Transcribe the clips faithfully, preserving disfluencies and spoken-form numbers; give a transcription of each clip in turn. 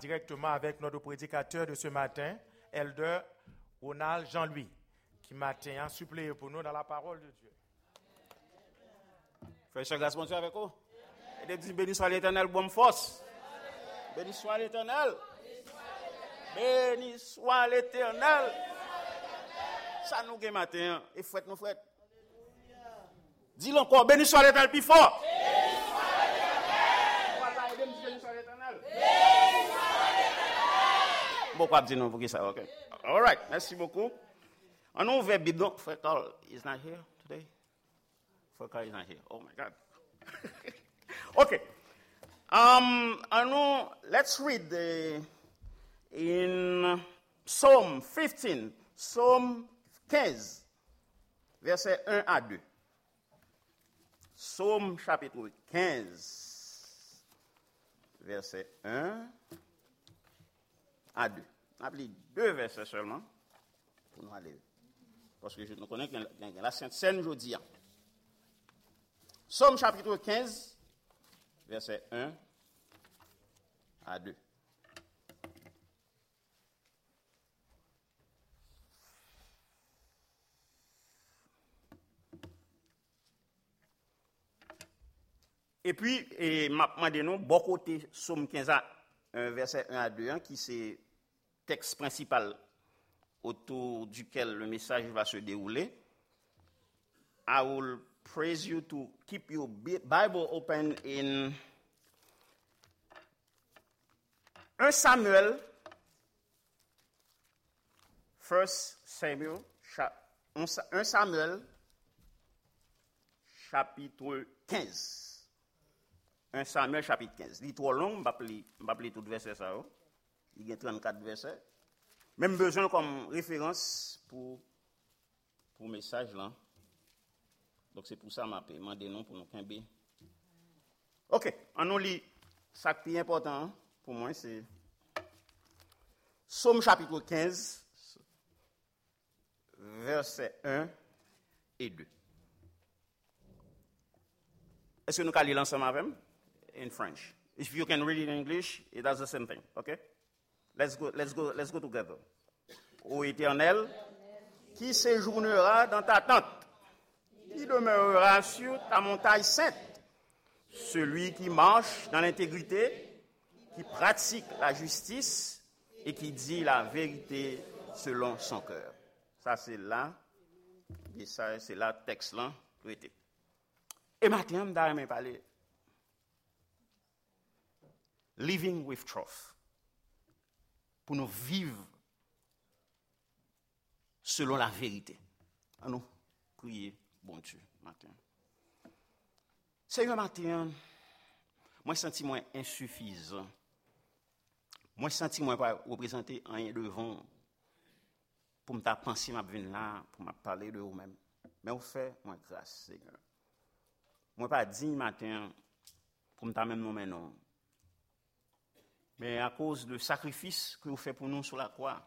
directement avec notre prédicateur de ce matin, Elder Ronald Jean-Louis, qui matin a suppléé pour nous dans la parole de Dieu. Frère, chère grâce, bon Dieu avec vous. Et de dire, béni soit l'Éternel, bonne force. Béni soit l'Éternel. Béni soit l'Éternel. Ça nous gagne matin. Et fouette, nous fouette. Dis-le encore, béni soit l'Éternel plus fort. Béni soit l'Éternel. Voilà, aidez-moi, béni soit l'Éternel. Béni soit l'Éternel. Bon, quoi dire non pour que ça, ok. All right, merci beaucoup. On ouvre Bible. Frère Carl is not here today. Frère Carl is not here. Oh my God. Okay. Um, I know, let's read the, in Psalm fifteen, Psalm quinze, verset un à deux. Psalm chapitre quinze, verset un à deux. Appelez deux versets seulement pour nous aller. Parce que je ne connais que la Sainte Seine aujourd'hui. Psalm chapitre quinze, verset un à deux. Et puis, et m'a demandé nous, bon côté, Psalm quinze, verset un à deux, hein, qui c'est texte principal autour duquel le message va se dérouler. I will praise you to keep your Bible open in First Samuel, First Samuel, First Samuel, chapitre quinze. First Samuel, chapitre quinze. Il est trop long, je vais appeler tout verset ça. Il y a trente-quatre versets. Même besoin comme référence pour pour message là. Donc c'est pour ça que je demandé non pour nous camber. OK, on nous lit ça qui est important pour moi c'est Psaume chapitre quinze versets un et deux. Est-ce que nous allons lire ensemble avec in French? If you can read it in English, it does the same thing, okay? Let's go, let's go, let's go together. Ô Éternel, qui séjournera dans ta tente, qui demeurera sur ta montagne sainte, celui qui marche dans l'intégrité, qui pratique la justice et qui dit la vérité selon son cœur. Ça c'est là, et ça c'est là texte là, prêté. Et maintenant, je vais parler living with truth. Pour nous vivre selon la vérité. À nous prier, bon Dieu, matin. Seigneur, matin, moi, je sens moi insuffisant. Moi, je sens moi pas représenter rien devant pour me penser, ma venir là, pour me parler de vous-même. Mais au fait, moi, grâce, Seigneur. Moi, pas digne matin pour me même nommer non. Mais à cause du sacrifice que vous faites pour nous sur la croix,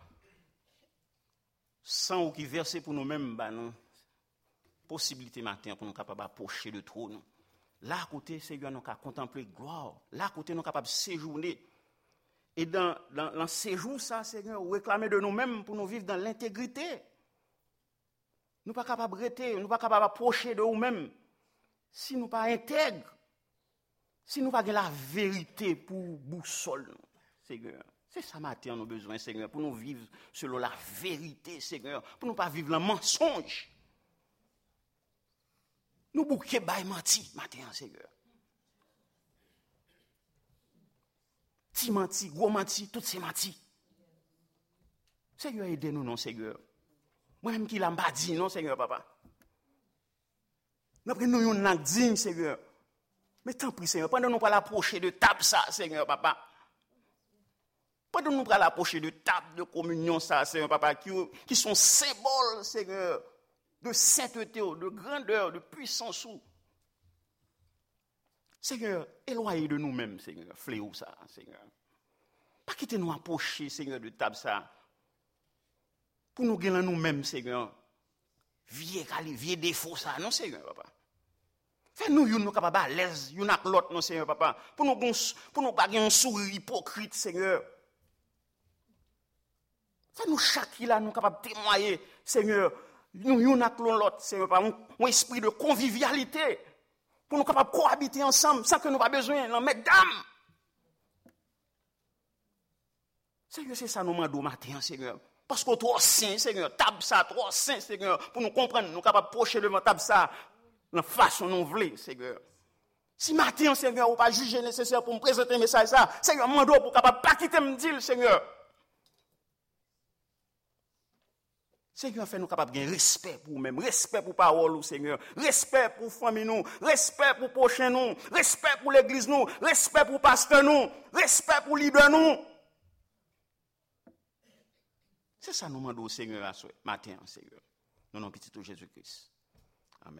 sang qui versé pour nous-mêmes, bah non, possibilité matin pour nous capables d'approcher de trône. Là à côté, Seigneur, nous capable contempler gloire. Là à côté, nous capable séjourner. Et dans dans, dans séjour ça, Seigneur, réclamer de nous-mêmes pour nous vivre dans l'intégrité. Nous pas capables de rester, nous pas capables d'approcher de nous-mêmes si nous pas intègres. Si nous n'avons pas la vérité pour boussole, Seigneur, c'est ça matin nous avons besoin, Seigneur, pour nous vivre selon la vérité, Seigneur, pour nous pas vivre le mensonge. Nous bouquons bail menti matin, Seigneur. Petit menti, gros menti, tout c'est menti. Seigneur, aidez-nous, non, Seigneur. Moi-même qui l'ai pas dit, non, Seigneur, papa. Nous prenons nous digne, Seigneur. Mais tant pis, Seigneur, pendant que nous allons approcher de table, ça, Seigneur, papa. Pendant que nous allons approcher de table de communion, ça, Seigneur, papa, qui, qui sont symboles, Seigneur, de sainteté, de grandeur, de puissance. Seigneur, éloignez de nous-mêmes, Seigneur, fléau, ça, Seigneur. Pas quitter nous approcher, Seigneur, de table, ça. Pour nous gagner nous-mêmes, Seigneur. Vieux, vieux défaut, ça, non, Seigneur, papa. Fais-nous nous capables à l'aise, nous avec l'autre, non Seigneur papa, pour nous pour nous pas un sourire hypocrite Seigneur. nous chaque là nous capable de témoigner, Seigneur, nous yon ak l'autre, Seigneur, par un esprit de convivialité pour nous capables de cohabiter ensemble sans que nous pas besoin d'en mettre d'âme. Seigneur, c'est ça nous demandons matin, Seigneur. Parce que toi saint, Seigneur, table ça, toi saint, Seigneur, pour nous comprendre, nous capables de procher devant table ça, la façon nous voulons, Seigneur. Si matin, Seigneur, ou pas juger nécessaire pour me présenter un message ça, Seigneur, mando pour capable pas quitter me dire, Seigneur. Seigneur, fais-nous capables de respect pour nous-mêmes, respect pour parole, Seigneur, respect pour famille nous, respect pour prochain nous, respect pour l'église nous, respect pour pasteur nous, respect pour leader nous. C'est ça nous demandons au Seigneur à ce matin, Seigneur. Nous nom petit Jésus-Christ. Amen.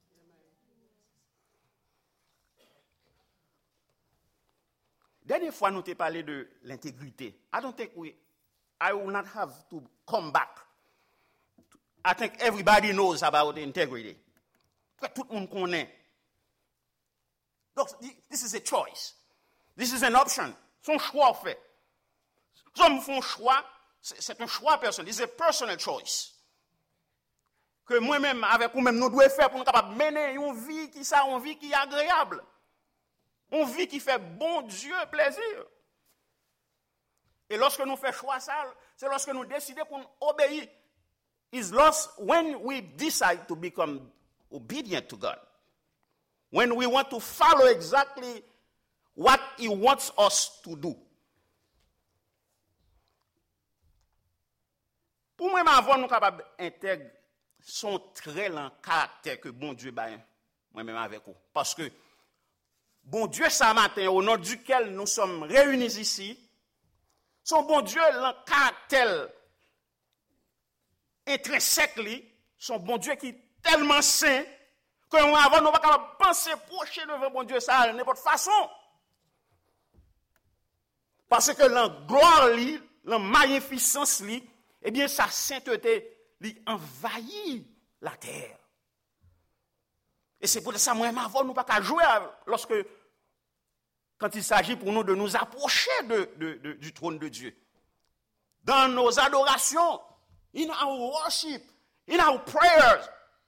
Dernière fois, nous t'ai parlé de l'intégrité. I don't think we, I will not have to come back. I think everybody knows about integrity. Tout le monde connaît. Donc, this is a choice. This is an option. Son choix fait. Les hommes font choix, c'est un choix personnel. It's a personal choice. Que moi-même, avec vous-même, nous devons faire pour nous capables de mener une vie qui ça, une vie qui est agréable. Une vie qui fait bon Dieu plaisir. Et lorsque nous faisons choix ça, c'est lorsque nous décidons pour nous obéir. Is lost when we decide to become obedient to God. When we want to follow exactly what He wants us to do. Pour moi, avant nous capables d'intégrer son trait dans le caractère que bon Dieu a moi-même avec vous. Parce que bon Dieu, ce matin, au nom duquel nous sommes réunis ici, son bon Dieu, le caractère intrinsèque, son bon Dieu qui est tellement saint, que nous avant nous pas capable penser procher devant bon Dieu ça de n'importe façon. Parce que la gloire, la magnificence, eh bien, sa sainteté, lui envahit la terre. Et c'est pour ça que moi, avant, nous ne pouvons pas jouer lorsque, quand il s'agit pour nous de nous approcher de, de, de, du trône de Dieu. Dans nos adorations, in our worship, in our prayers.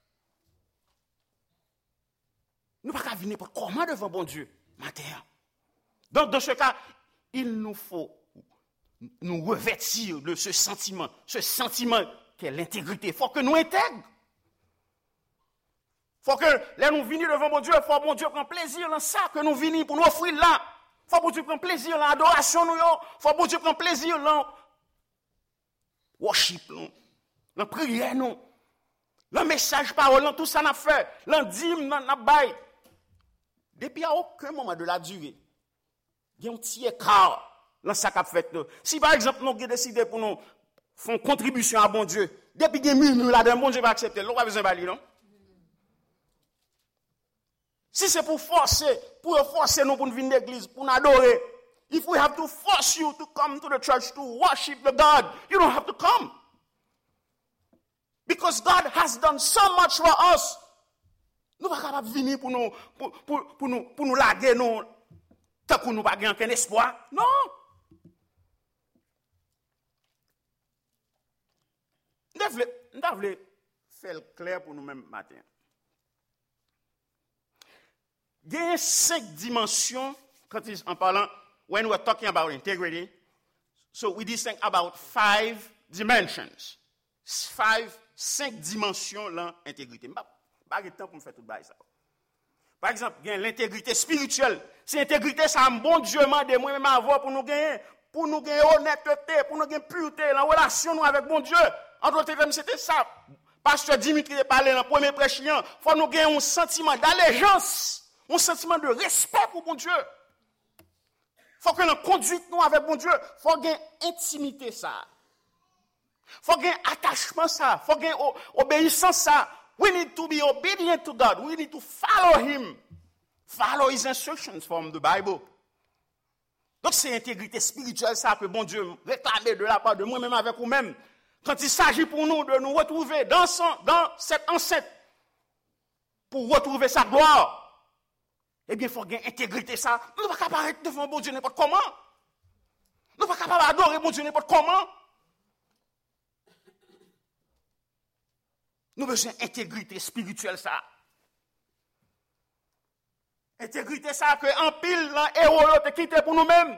Nous ne pouvons pas venir comment devant bon Dieu, matin. Donc, dans ce cas, il nous faut nous revêtir de ce sentiment, ce sentiment qu'est l'intégrité. Il faut que nous intègres. Il faut que, là, nous venons devant mon Dieu, il faut que mon Dieu prenne plaisir dans ça que nous venons pour nous offrir là. Il faut que mon Dieu prenne plaisir dans l'adoration, il faut que mon Dieu prenne plaisir dans worship, dans la prière, dans le message parole, dans tout ça qu'on a fait, dans le dîme, dans la baille. Depuis à aucun moment de la durée, il y a un petit écart dans ça qu'on a fait. Si par exemple, nous avons décidé pour nous faire une contribution à bon Dieu, depuis qu'il y a mille là-dedans, bon Dieu va accepter, nous n'avons pas besoin de balayer, non? Si c'est pour forcer, pour forcer nous pour nous venir l'église, pour nous adorer, if we have to force you to come to the church to worship the God, you don't have to come. Because God has done so much for us. Nous ne pouvons pas venir pour nous, pour, pour, pour nous, pour nous laguer, nous, tant que nous n'avons pas aucun espoir. Non. Nous devons faire clair pour nous-mêmes matin. Il y a cinq dimensions, quand en parlant, when we're talking about integrity, so we distinct about five dimensions. Five, cinq dimensions l'intégrité. Je n'ai pas de temps pour me faire tout ça. Par exemple, il y a l'intégrité spirituelle. C'est l'intégrité, c'est un bon Dieu de moi-même avoir pour nous gagner, pour nous gagner honnêteté, pour nous gagner pureté, la relation avec bon Dieu. En d'autres termes, c'était ça. Pasteur Dimitri a parlé dans le premier prêche, il faut nous gagner un sentiment d'allégeance. Un sentiment de respect pour bon Dieu. Il faut que nous conduite nous avec bon Dieu. Il faut qu'il y ait intimité ça. Il faut qu'il y ait attachement ça. Il faut qu'il y ait obéissance ça. We need to be obedient to God. We need to follow Him. Follow His instructions from the Bible. Donc c'est l'intégrité spirituelle ça que bon Dieu réclame de la part de moi-même avec vous-même. Quand il s'agit pour nous de nous retrouver dans, son, dans cette enceinte pour retrouver sa gloire, eh bien, il faut gagner intégrité ça. Nous ne pouvons pas apparaître devant bon Dieu n'importe comment. Nous ne pouvons pas adorer bon Dieu n'importe comment. Nous besoin d'intégrité spirituelle ça. Intégrité ça que en pile dans héros te quitté pour nous-mêmes.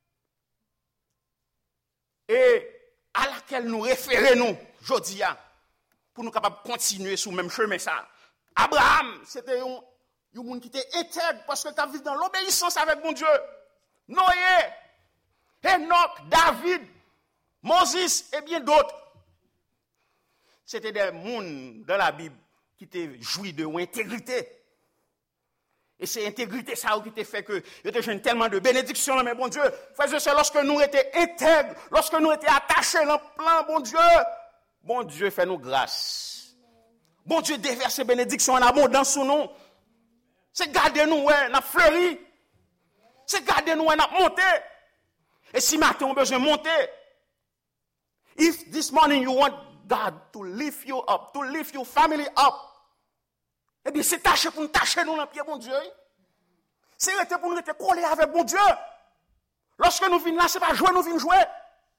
Et à laquelle nous référons nous jodi a pour nous capables continuer sur le même chemin ça. Abraham, c'était un un monde qui était intègre parce que tu vivre dans l'obéissance avec mon Dieu. Noé, Enoch, David, Moses et bien d'autres. C'était des mondes dans la Bible qui étaient jouis de intégrité. Et c'est intégrité ça qui t'a fait que il te jeune tellement de bénédictions, mais bon Dieu, frères, c'est lorsque nous étions intègres, lorsque nous étions attachés dans le plan, bon Dieu, bon Dieu fait nous grâce. Bon Dieu déverse bénédictions en abondance sur nous. C'est garder nous, ouais, n'a fleuri. C'est garder nous, ouais, n'a monté. Et si matin on a besoin de monter, if this morning you want God to lift you up, to lift your family up, eh bien, c'est tâche pour nous tâcher nous dans le pied, mon Dieu. C'est pour nous être collés avec mon Dieu. Lorsque nous venons là, ce n'est pas jouer, nous venons jouer.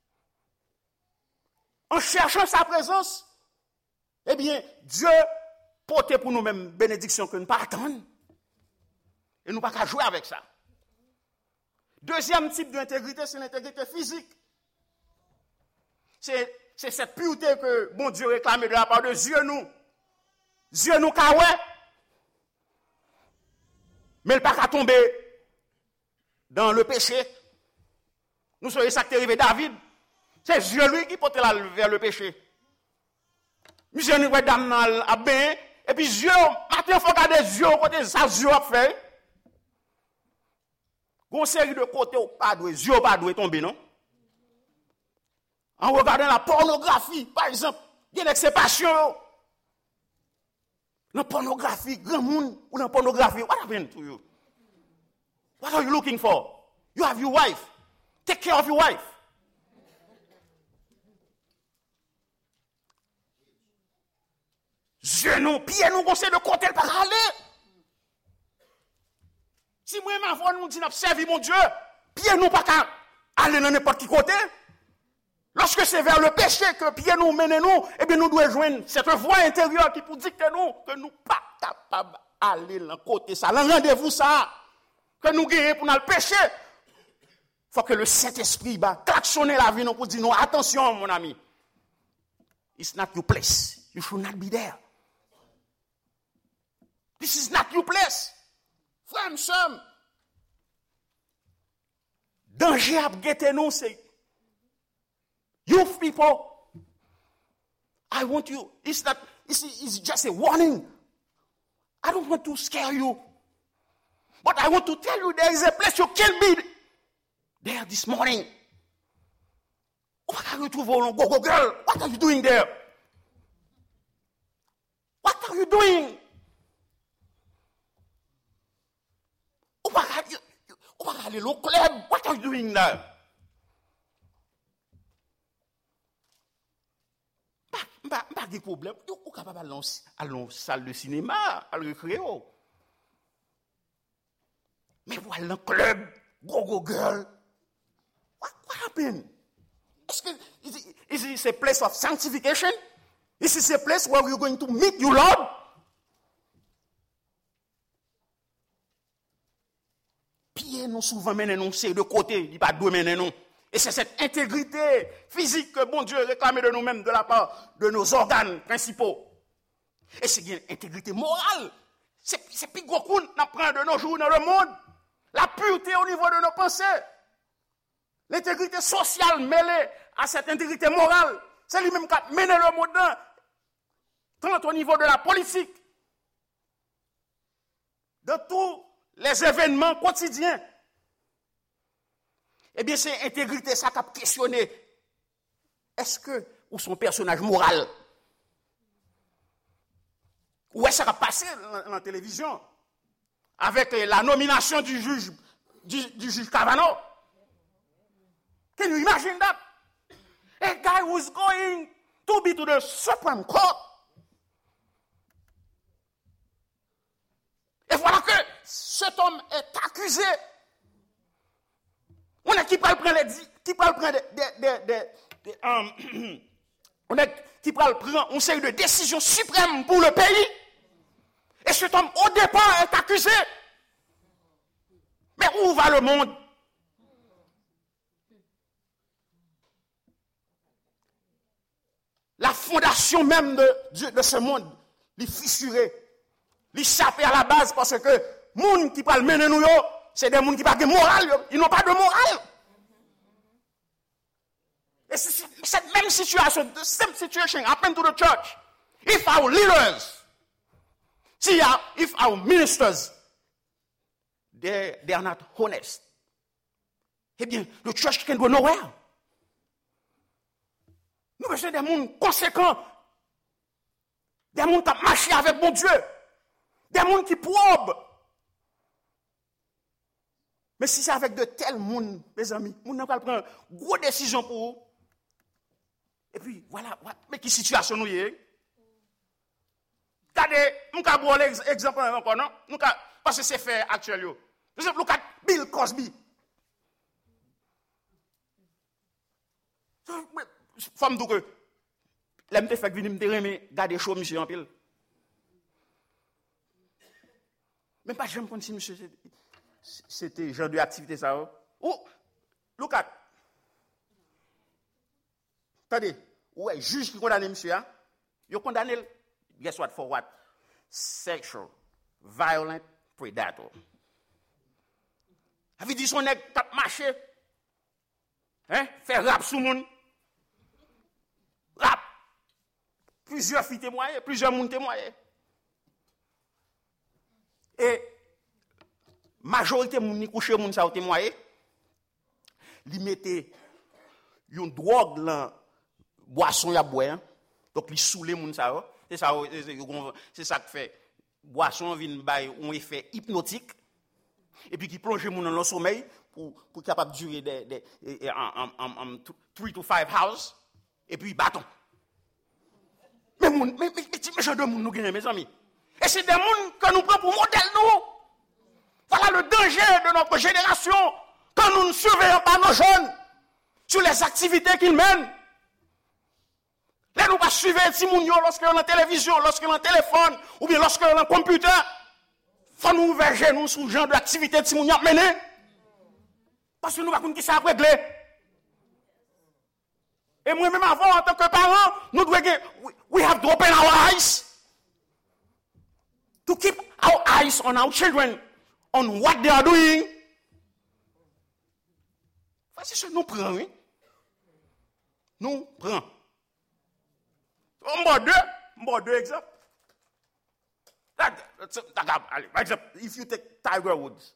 En cherchant sa présence, eh bien, Dieu porte pour nous-mêmes bénédiction que nous ne pas attendre. Et nous ne pouvons pas jouer avec ça. Deuxième type d'intégrité, c'est l'intégrité physique. C'est, c'est cette pureté que bon Dieu réclame de la part de Dieu nous. Dieu nous kawé. Mais il ne peut pas tomber dans le péché. Nous sommes ça qui est arrivé David. C'est Dieu lui qui porte là vers le péché. Monsieur nous dame à bien et puis Dieu matin faut regarder Dieu côté ça Dieu a fait. Gon série de côté au pas doit Dieu pas doit tomber non. En regardant la pornographie par exemple, il y a une exception. La pornographie, grand monde ou la pornographie, what happened to you? What are you looking for? You have your wife. Take care of your wife. Je nous, pieds nous conseille de côté par aller. Si moi ma foi nous dit n'a servi mon Dieu, pieds nous pas qu'à aller dans n'importe qui côté. Lorsque c'est vers le péché que pieds nous mène nous, eh bien nous devons joindre cette voie intérieure qui pour dicter nous que nous pas capables d'aller dans côté ça, le rendez-vous ça que nous gagnons pour le péché. Faut que le Saint-Esprit va klaxonner la vie nous pour dire non attention mon ami. It's not your place. You should not be there. This is not your place. Frère, somme. Danger à guetter nous, c'est youth people. I want you. It's not. It's, it's just a warning. I don't want to scare you, but I want to tell you there is a place you can be there this morning. What are you doing, go go girl? What are you doing there? What are you doing? What are you doing there? Pas pas de problème. Vous capable aller à la salle de cinéma, à le récréo. Mais vous allez dans le club, go go girl. What, what happened? Est-ce que is it, is it a place of sanctification? Is it a place where you're going to meet your Lord? Pieds nous souvent mènent nous c'est de côté, il pas doit mener nous. Et c'est cette intégrité physique que bon Dieu réclame de nous-mêmes de la part de nos organes principaux. Et c'est une intégrité morale. C'est c'est plus gros qu'on apprend de nos jours dans le monde. La pureté au niveau de nos pensées. L'intégrité sociale mêlée à cette intégrité morale. C'est lui-même qui a mené le monde dans, tant au niveau de la politique, de tous les événements quotidiens. Eh bien, c'est intégrité ça qui a questionné. Est-ce que, ou son personnage moral, où est-ce que ça a passé dans la télévision avec la nomination du juge, du, du juge Kavanaugh? Can you imagine that? A guy who's going to be to the Supreme Court. Et voilà que cet homme est accusé. On a qui peut le prendre, qui peut le prendre des, des, des, des, des, um, On est qui prend une série de décisions suprêmes pour le pays. Et cet homme, au départ, est accusé. Mais où va le monde? La fondation même de, de ce monde, les fissurés, les chapés à la base, parce que les gens qui parlent mener nous, c'est des gens qui parlent de morale, ils n'ont pas de morale. Et c'est cette même situation, the same situation happened to the church. If our leaders, see, if our ministers, they, they are not honest, eh bien, the church can go nowhere. Nous besoin des gens conséquents, des gens qui marchent avec mon Dieu, des gens qui probent. Mais si c'est avec de tels gens, mes amis, nous n'avons pas prendre une grosse décision pour eux. Et puis, voilà, mais quelle situation nous y est? Regardez, nous avons prendre l'exemple encore, non? Nous parce que c'est fait actuellement. Par exemple, nous avons Bill Cosby. Femme donc l'aime te fait venir me remet garder chaud monsieur en pile. Même pas jamais connais si monsieur c'était genre de activité ça. Ou look at. Attendez, ouais, juge qui condamne monsieur hein. Yo condamné guess what for what? Sexual violent predator. Avez dit son nèg t'a marché. Hein? Faire rap sous monde. Rap. Plusieurs filles témoignées, plusieurs monde témoignées. Et majorité moun ni couché moun ça témoigné. Li mettait une drogue dans boisson ya boire. Donc li soulé moun ça. C'est ça c'est ça que fait boisson vinn bay un effet hypnotique et puis qui plonge moun dans le sommeil pour pour capable durer des des en en three to five hours. Et puis bâton. Mais moun, mais mais mais genre de moun nous gagne mes amis. Et c'est des moun que nous prenons pour modèle nous. Voilà le danger de notre génération quand nous ne surveillons pas nos jeunes sur les activités qu'ils mènent. Là nous pas suivre si moun yo lorsque on a télévision, lorsque on a téléphone ou bien lorsque on a computer. Faut nous ouvrir nous sur genre d'activité de si moun yo mené. Parce que nous pas connait qui ça régler. Et moi-même avant, en tant que parent, nous devons, we have to open our eyes to keep our eyes on our children, on what they are doing. C'est ce que nous prenons, oui. Nous prenons. On va deux, on va deux exemples. Allez, par exemple, if you take Tiger Woods,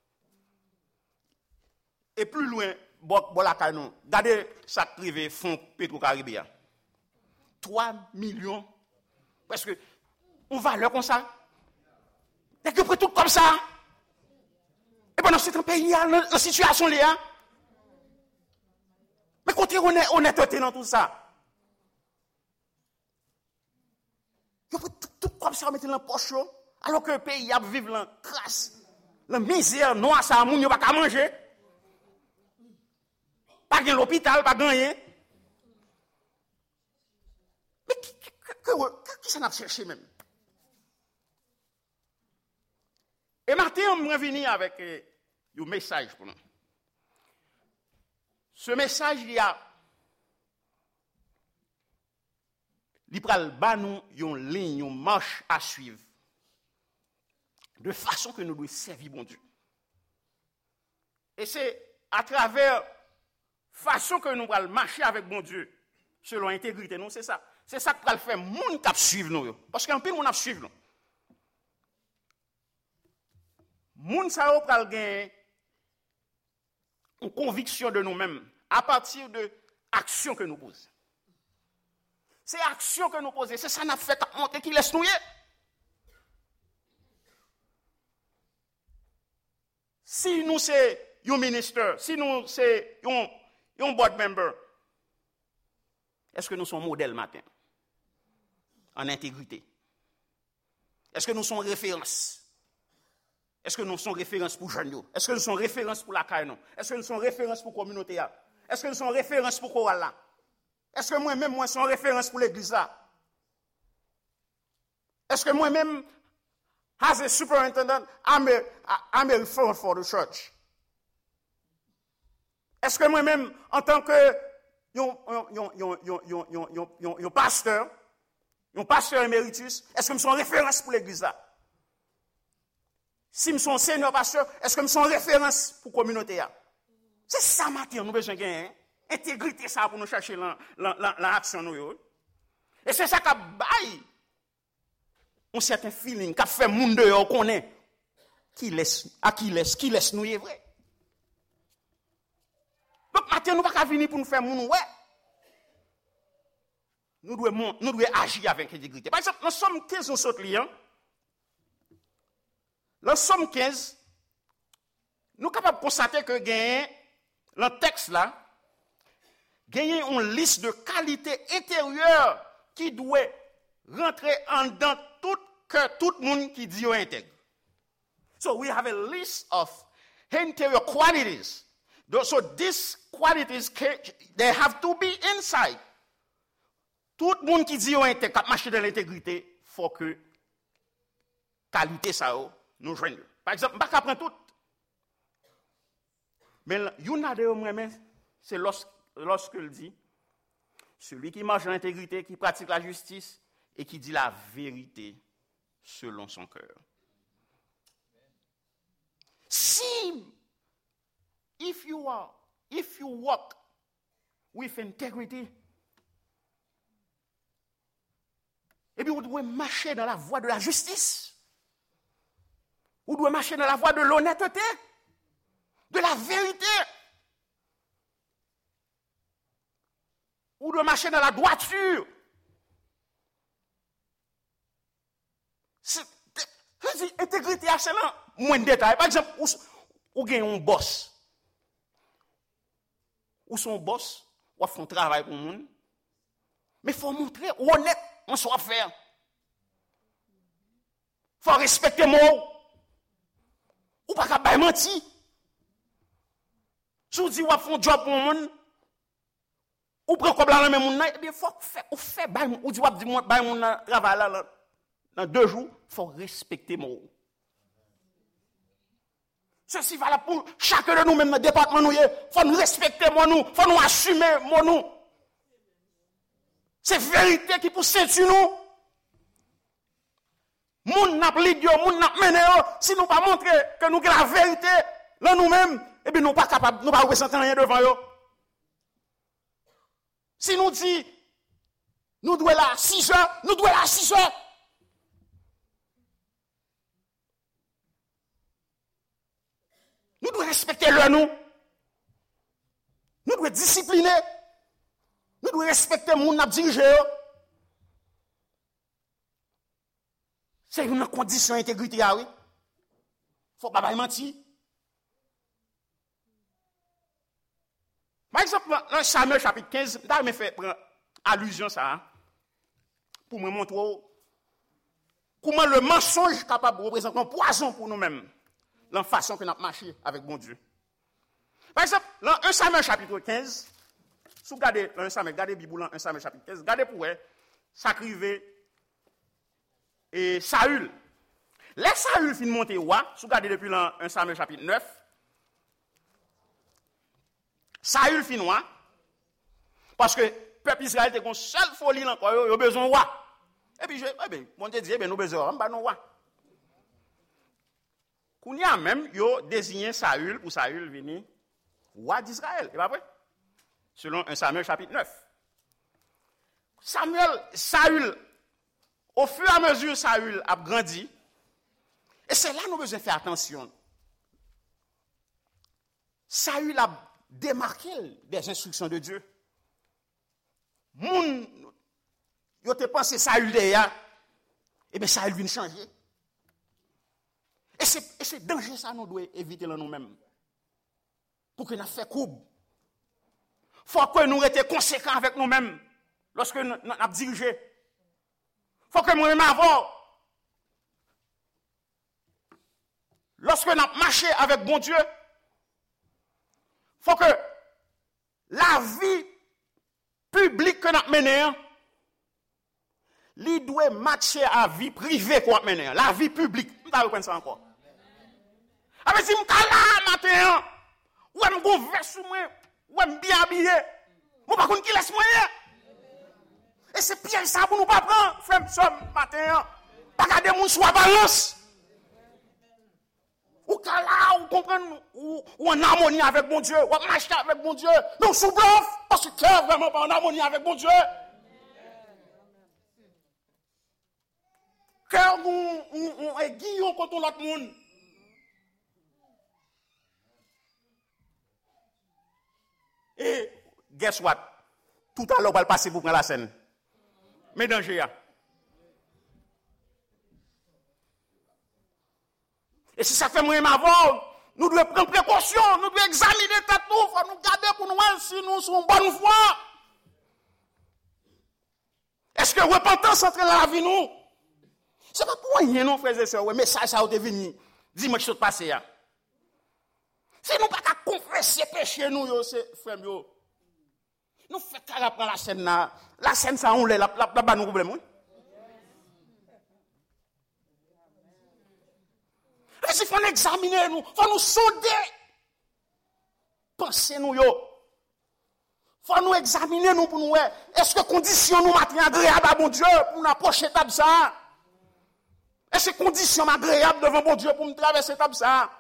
et plus loin, Bok Bolakanon, regardez ça privé fonds Petro-Caribéen. trois millions. Parce que on valeur comme ça. Dès que tout comme ça. Et pendant ce temps, pays, il y a une situation là. Mais quand on est honnêteté dans tout ça. Il faut tout comme ça mettre dans la poche. Alors que le pays a vivre la crasse, la misère, noire, ça, moun, il n'y a pas qu'à manger. Pas de l'hôpital, pas de rien. Mais qui, qui, qui, qui ça n'a cherché même? Et Martin, on me revenu avec euh, un message pour nous. Ce message, il y a. Il pral ba nous une ligne, une marche à suivre. De façon que nous devons servir bon Dieu. Et c'est à travers façon que nous allons marcher avec bon Dieu, selon l'intégrité, nous, c'est ça. C'est ça qui va faire moun qui suivre nous. Parce qu'un peu, moun a suivre nous. Moun sa yo pral gen une conviction de nous-mêmes à partir de action que nous posons. C'est action que nous posons. C'est ça n'a fait monter qui laisse nous. Si nous c'est un ministre, si nous c'est un un board member, est-ce que nous sommes modèles matin en intégrité? Est-ce que nous sommes référence? Est-ce que nous sommes référence pour jeunes? Est-ce que nous sommes référence pour la caille? Est-ce que nous sommes référence pour la communauté? Est-ce que nous sommes référence pour Coral? Est-ce que moi-même, moi, suis une référence pour l'église là? Est-ce que moi-même, as a superintendent, I'm a, I'm a reference for the church? Est-ce que moi-même, en tant que yon, yon, yon, yon, yon, yon, yon, yon, yon, yon pasteur, yon pasteur éméritus, est-ce que je suis une référence pour l'église là? Si je suis un senior pasteur, est-ce que je suis une référence pour la communauté là? C'est ça, matin, nous besoin de gagner. Intégrité ça pour nous chercher l'action nous. Et c'est ça qui a baillé un certain feeling, qui a fait monde dehors qu'on est, qui laisse, à qui laisse, qui laisse nous, est vrai. Donc, maintenant, nous ne pouvons pas venir pour nous faire monde, ouais. Nous devons, nous devons agir avec intégrité. Par exemple, dans Somme quinze, nous sommes clients. Dans Somme quinze, nous sommes capables de constater que gagne, dans le texte là, gagne une liste de qualités intérieures qui doit rentrer en dedans tout que tout le monde qui dit intègre. So we have a list of interior qualities. So these qualities, they have to be inside. Tout le monde qui dit intègre, qui marche dans l'intégrité, faut que qualité ça nous joigne. Par exemple, je ne vais pas prendre tout. Mais une a de c'est lorsqu'il dit, celui qui marche dans l'intégrité, qui pratique la justice et qui dit la vérité selon son cœur. Si, if you are, if you walk with integrity, et bien vous devez marcher dans la voie de la justice. Vous devez marcher dans la voie de l'honnêteté, de la vérité. Vous devez marcher dans la droiture. C'est, c'est intégrité, c'est là. Moins de détails. Par exemple, où, où gagne un boss. Ou son boss, ou fait un travail pour le monde. Mais il faut montrer où honnête on soit faire. Il faut respecter mon. Ou pas qu'à mentir. Si vous dites ou fait un job pour le monde, ou prend comme la même monde, il faut faire, ou faire, ou dit ou dit moi, bah mon travail là, dans deux jours, il faut respecter mon. Ceci va là pour chacun de nous, même dans le département, nous, il faut nous respecter mon nous, il faut nous assumer mon nous. C'est vérité qui pousse sur nous. Moun n'a pas l'idée, moun n'a mené, si nous pas montrer que nous avons la vérité, là nous-mêmes, eh bien nous pas capables, nous pas ressentir rien devant eux. Si nous dit, nous devons là six heures, nous devons là six heures. Nous devons respecter le nous. Nous devons discipliner. Nous devons respecter le monde qui dirige. C'est une condition d'intégrité, oui. Il ne faut pas mentir. Par exemple, dans Samuel chapitre quinze, je me fait prendre allusion à ça, pour me montrer comment le mensonge est capable de représenter un poison pour nous-mêmes, dans la façon que nous avons marché avec bon Dieu. Par exemple, dans un Samuel chapitre quinze, si vous regardez dans un Samuel, regardez la Bible dans un Samuel chapitre quinze, regardez pour elle, ça criait et Saül. Les Saül fin monter roi, si vous regardez depuis un Samuel chapitre neuf, Saül fin roi, parce que le peuple Israël était une seule folie encore, il a besoin de roi. Et puis, eh bien, mon Dieu dit, eh bien, nous avons besoin de roi. Qu'on y a même, il a désigné Saül pour Saül venir roi d'Israël. C'est pas vrai? Selon un Samuel chapitre neuf. Samuel, Saül, au fur et à mesure Saül a grandi, et c'est là que nous devons faire attention. Saül a démarqué des instructions de Dieu. Moun, yo te pensé Saül déjà, et bien Saül vient changer. Et c'est, et c'est danger ça, nous devons éviter là nous-mêmes. Pour que nous fassions coupe. Il faut que nous restions conséquents avec nous-mêmes lorsque nous avons dirigé. Il faut que nous-mêmes avant, lorsque nous avons marché avec bon Dieu, il faut que la vie publique que nous menons, il doit matcher à la vie privée qu'on mène, la vie publique. Vous avez ça encore. Avec si je suis là matin, ou je suis un veste sur moi, ou je suis bien habillé, je ne sais pas qui laisse moi. Et c'est piège ça pour nous pas prendre, frère, ce matin. Pas garder mon soit balance. Ou là, ou comprendre, ou en harmonie avec mon Dieu, ou marcher avec mon Dieu. Non, sous bluff, parce que cœur vraiment pas en harmonie avec mon Dieu. Cœur, on est guillon contre l'autre monde. Et, guess what? Tout à l'heure, on va passer pour prendre la scène. Mais danger. Et si ça fait moins ma voix, nous devons prendre précaution, nous devons examiner tête nous, faut nous garder pour nous voir si nous sommes bonne foi. Est-ce que repentance entre dans la vie nous? C'est pas pour rien, non, frères et sœurs, mais ça, ça a été venu dimanche qui passé. Si nous pas qu'à confesser péché nous, c'est frère, nous faisons qu'à prendre la scène là. La scène, ça, on l'a, la, la, la, la, nous problème, oui. Et il faut examiner nous, il faut nous sonder. Pensez nous, yo. Il faut nous examiner nous pour nous. Est-ce que conditions nous maintenant agréables à mon Dieu pour nous approcher de ça? Est-ce que conditions agréables devant mon Dieu pour nous traverser de ça?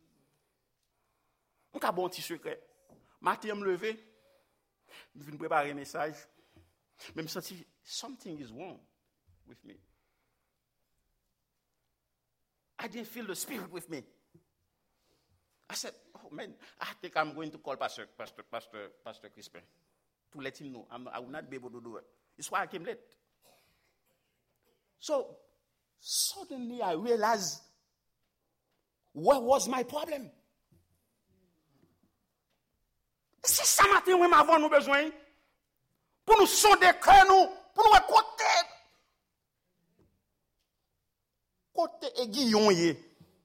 On a un bon petit secret. Matin, je me lever, je viens préparer un message. Mais je me sens something is wrong with me. I didn't feel the spirit with me. I said, oh man, I think I'm going to call Pastor, Pastor, Pastor, Pastor Crispin to let him know I'm, I will not be able to do it. It's why I came late. So, suddenly I realized, what was my problem? C'est ça matin où m'avons nous besoin pour nous sonder cœur nous, pour nous côté côté aiguillon yé.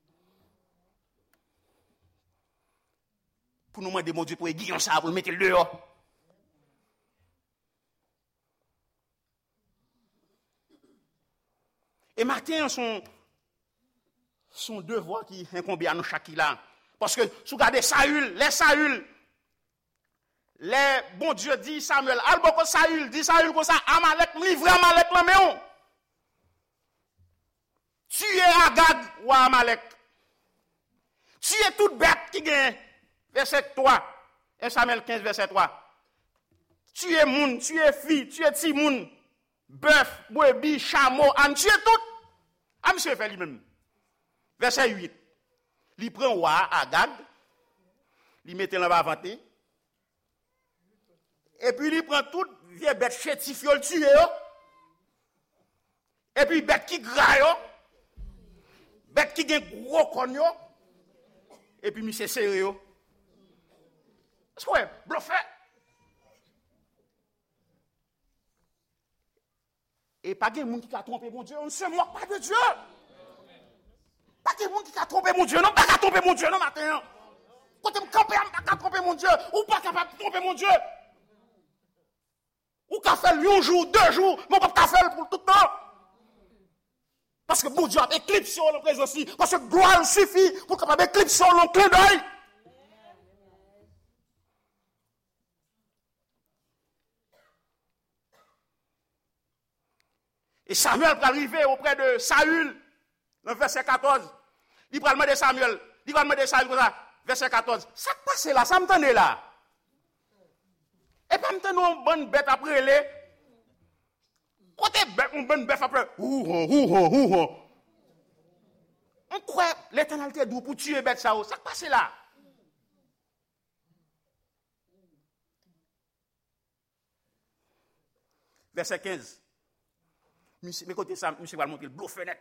Pour nous demander mon Dieu pour aiguillon ça pour le mettre dehors. Et matin son son devoir qui incombe à nous chaque là parce que si vous regardez Saül, les Saül les bon Dieu dit Samuel, alboko Saül, dit Saül comme ça, Amalek, livre Amalek la maison. Tuer Agag ou Amalek. Tuer toute bête qui gagne. Verset trois. un Samuel quinze, verset trois. Tuer moun, tuer fille, tuer ti moun, bœuf, brebis, chameau, âne, tuer tout. A monsieur fait lui-même. Verset huit. Il prend roi Agag, il met dans la vanté. Et puis il prend toute vieille bête chétifie, il tue. Et puis bête qui graille, bête qui a gros con. Et puis monsieur sérieux. C'est quoi? Bluffé. Et pas de monde qui a trompé mon Dieu, on ne se moque pas de Dieu. Pas de monde qui a trompé mon Dieu, non, pas qu'à tromper mon Dieu, non, matin. Quand tu me campes, pas qu'à tromper mon Dieu, ou pas capable de tromper mon Dieu. Ou qu'à faire un jour, deux jours, mais pas qu'à faire pour tout le temps. Parce que mon Dieu a éclipsé le présent aussi. Parce que gloire suffit pour capable éclipser le clin d'œil. Et Samuel va arriver auprès de Saül, dans le verset quatorze. Il va demander Samuel, il va demander Saül comme ça, verset quatorze. Ça passe là, ça me tenait là. Et pas me tenir une bonne bête après les. Côté bête, une bonne bête après. Ouh, ouh, ouh, ouh. On croit l'éternalité est doux pour tuer bête ça. Ça passe là. Verset quinze. Monsieur, mais côté ça, monsieur va montrer le bleu fenêtre.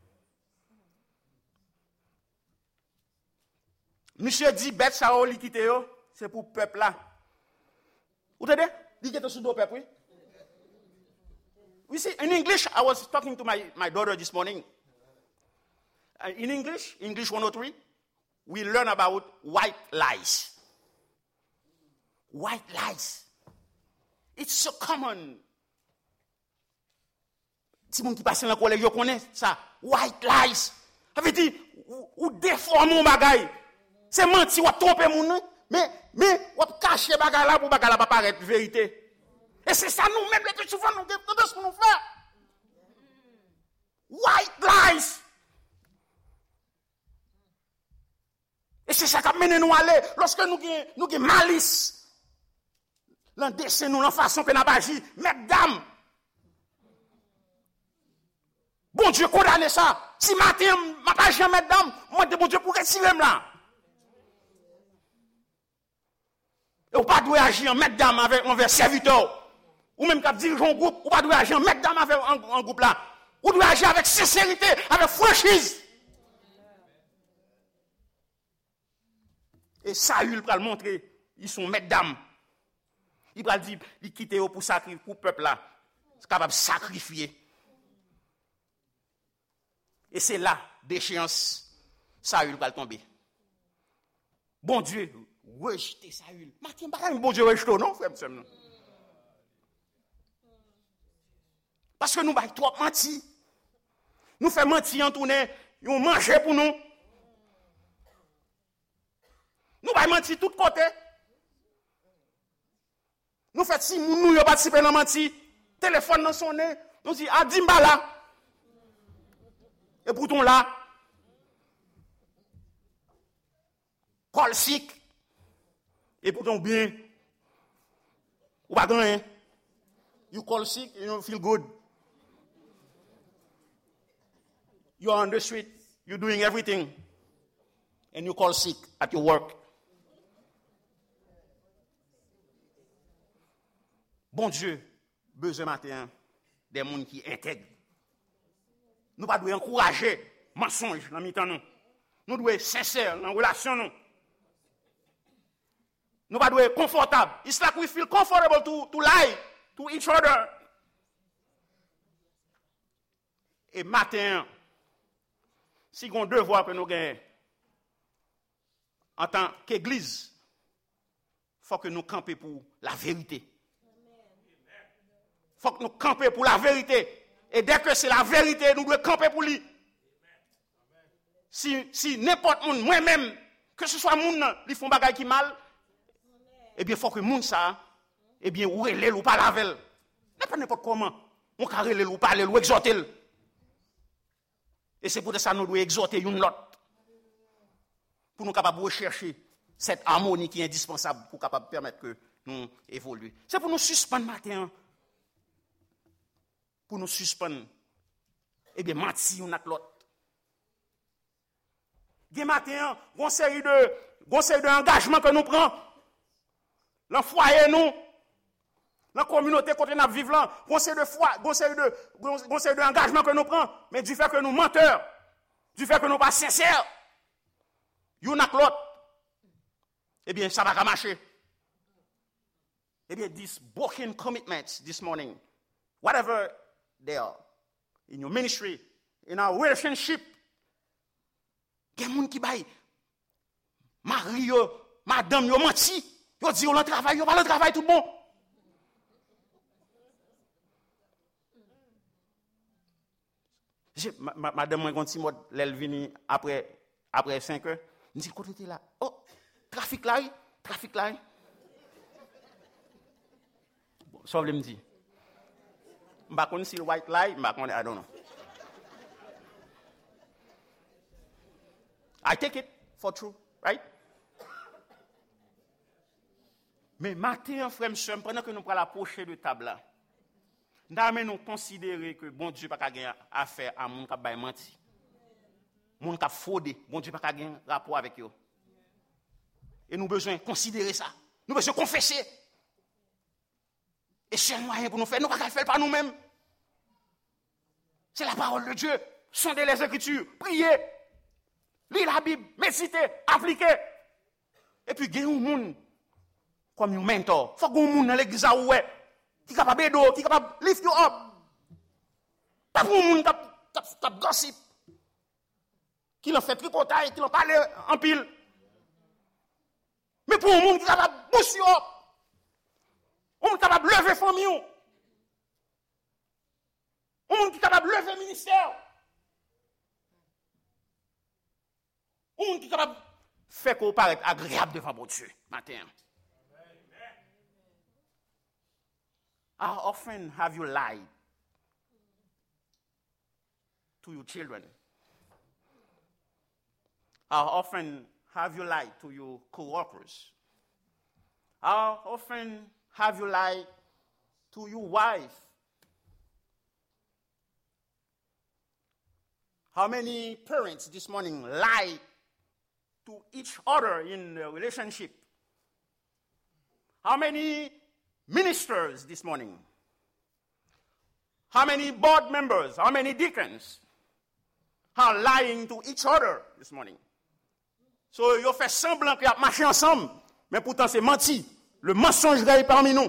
Monsieur dit bête ça li quitte yo, c'est pour peuple là. Vous entendez? Dit que sous peuple oui. We see in English I was talking to my my daughter this morning. Uh, in English, English one oh three, we learn about white lies. White lies. It's so common. Si moun qui passe dans le collège, yo connaît ça. White lies. Ça veut dire, ou déforme mon bagay. C'est menti, ou tromper moun. Mais, mais, ou cacher bagay là pour bagay là pas paraître vérité. Et c'est ça nous-mêmes, les plus souvent, nous devons ce qu'on fait. White lies. Et c'est ça qui amène nous à aller. Lorsque nous avons malice, dans dessin nous, dans la façon que nous avons agi, mesdames, bon Dieu condamne ça. Si matin, je ne vais pas agir, mesdames, moi, bon Dieu, pour retirer là. Et vous ne pouvez pas agir, mesdames, avec un serviteur. Ou même quand dirige un groupe, vous ne pouvez pas agir, mesdames, avec un groupe là. Vous devez agir avec sincérité, avec franchise. Et Saül va le montrer, ils sont mesdames. Il va dire, il quitte pour sacrifier, pour le peuple là. C'est capable de sacrifier. Et c'est là, d'échéance, Saül va tomber. Bon Dieu, rejeter Saül. Matin, pas bon Dieu rejeter, non, frère, non? Parce que nous avons trop menti. Nous faisons mentir en tournée, nous mangeons pour nous. Nous avons menti de tous côtés. Nous faisons si nous nous participé dans menti. Téléphone dans son nez, nous dit à Dimbala. Et pourtant là, call sick. Et pourtant bien, ou pas rien. You call sick, you don't feel good. You are on the street, you're doing everything, and you call sick at your work. Bon Dieu, besoin matin des gens qui intègrent. Nous ne devons pas encourager mensonge dans mi-temps nous. Nous devons être sincères dans la relation nous. Nous ne devons pas être confortables. It's like we feel comfortable to, to lie to each other. Et matin, si on devoir que nous gagnons en tant qu'Église, il faut que nous campions pour la vérité. Il faut que nous campions pour la vérité. Et dès que c'est la vérité, nous devons camper pour lui. Si, si n'importe qui, moi-même, que ce soit moun, qui font bagay qui mal, eh bien, il faut que moun ça, eh bien, ou relève ou pas lavel. N'est pas n'importe comment. On peut relève ou parler ou exhorter. Et c'est pour ça que nous devons exhorter une autre. Pour nous capables de rechercher cette harmonie qui est indispensable pour capable permettre que nous évoluions. C'est pour nous suspendre matin. Pour nous suspendre. Eh bien, mentir on a l'autre. Des matin, une série de, une série d'engagements que nous prenons. Dans le foyer, nous. Dans la communauté, quand nous vivons là, une série de foi, une série de, une série d'engagements que nous prenons. Mais du fait que nous menteurs, du fait que nous ne sommes pas sincères, il y en a l'autre. Eh bien, ça va pas marcher. Eh bien, these broken commitments this morning, whatever they are, in your ministry, in our relationship, il y a des gens qui baillent. Marie, madame, yo menti. Yo dit, yo le travail, yo pas le travail tout bon. Ma, ma, madame, moi, quand Timothy, elle vient après, après cinq heures, je dis, côté là, oh, trafic là, trafic là. Bon, ça veut me dire. Je ne sais pas si le white lie, je ne sais pas, I don't know. I take it for true, right? Mais matin, frère, monsieur, pendant que nous prenons la pochette de table là, nous nous considérer que bon Dieu n'a pas gagner affaire à mon qui a menti. Mon qui a fraudé, bon Dieu n'a pas gagner rapport avec eux. Et nous avons besoin de considérer ça. Nous avons besoin de confesser. Et c'est un moyen pour nous faire, nous ne pouvons pas faire par nous-mêmes. C'est la parole de Dieu. Sondez les Écritures, priez. Lire la Bible, méditer, appliquer. Et puis, il y a un monde comme un mentor. Il faut qu'il y ait un monde dans l'église qui est capable d'aider, qui est capable de lift you up. Pas pour un monde qui a gossip, qui l'a fait tripotaille, qui l'a parlé en pile. Mais pour un monde qui est capable de boost you up. On est capable de lever famille. On est capable de lever ministère. On est capable de faire qu'on paraît agréable devant mon Dieu matin. How often have you lied to your children? How often have you lied to your co-workers? How often have you lied to your wife? How many parents this morning lie to each other in a relationship? How many ministers this morning? How many board members? How many deacons are lying to each other this morning? So, ils fait semblant qu'ils ont marché ensemble, mais pourtant c'est menti. Le mensonge est parmi nous.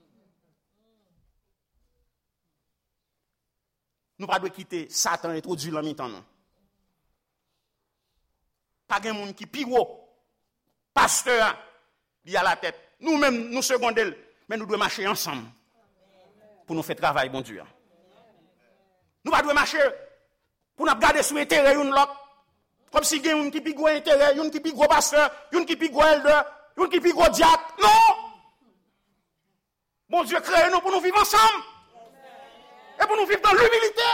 Nous ne pouvons pas quitter Satan introduit dans mi-temps. Pas de monde qui piro, pasteur, il a la tête. Nous-mêmes, nous secondons, mais nous devons marcher ensemble pour nous faire travail, bon Dieu. Nous ne devons pas marcher pour nous garder sous intérêt une l'autre. Comme si il y a une qui pique gros intérêt, une qui pique gros pasteur, une qui pique gros elder, une qui pique gros diacre. Non! Bon Dieu crée nous pour nous vivre ensemble. Et pour nous vivre dans l'humilité.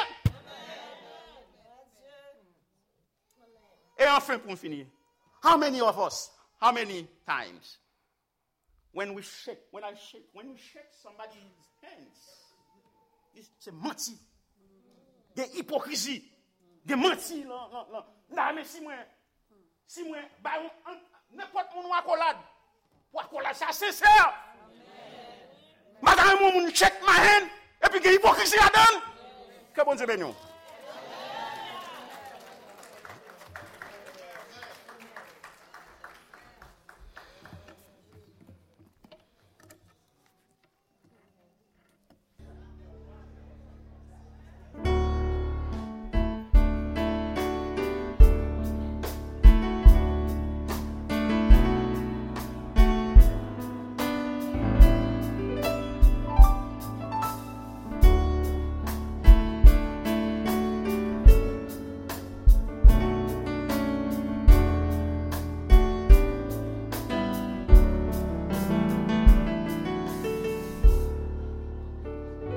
Et enfin, pour finir, how many of us, how many times, when we shake, when I shake, when we shake somebody's hands, c'est menti. Des hypocrisies, des mentis, là, là, là. Non, mais si moi, si moi, bah, n'importe mon accolade, pour accolade, c'est sincère. Madame, mon check ma hand, et puis, il y a hypocrisie là-dedans. Que bon Dieu bénisse.